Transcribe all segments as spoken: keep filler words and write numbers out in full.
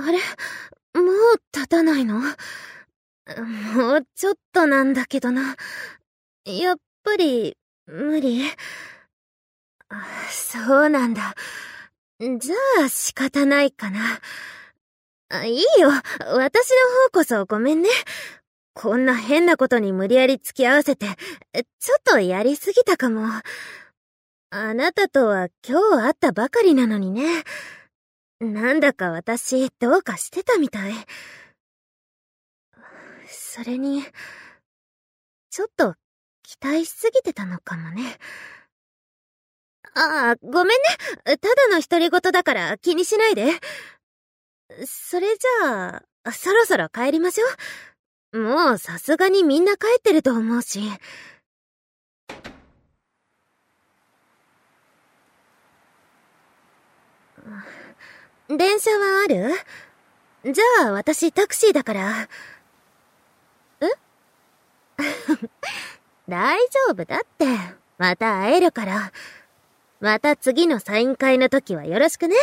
あれ？もう立たないの？もうちょっとなんだけどな。やっぱり、無理？あ、そうなんだ。じゃあ仕方ないかな。あ、いいよ。私の方こそごめんね。こんな変なことに無理やり付き合わせて、ちょっとやりすぎたかも。あなたとは今日会ったばかりなのにね。なんだか私どうかしてたみたい。それに、ちょっと期待しすぎてたのかもね。ああ、ごめんね。ただの独り言だから気にしないで。それじゃあ、そろそろ帰りましょう。もうさすがにみんな帰ってると思うし。電車はある？じゃあ私タクシーだから。え？大丈夫だって。また会えるから。また次のサイン会の時はよろしくね。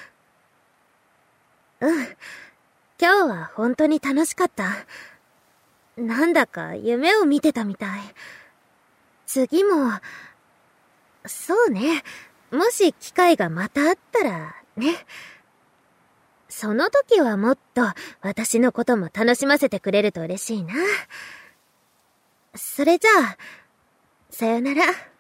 うん。今日は本当に楽しかった。なんだか夢を見てたみたい。次も、そうね。もし機会がまたあったら、ね。その時はもっと私のことも楽しませてくれると嬉しいな。それじゃあ、さよなら。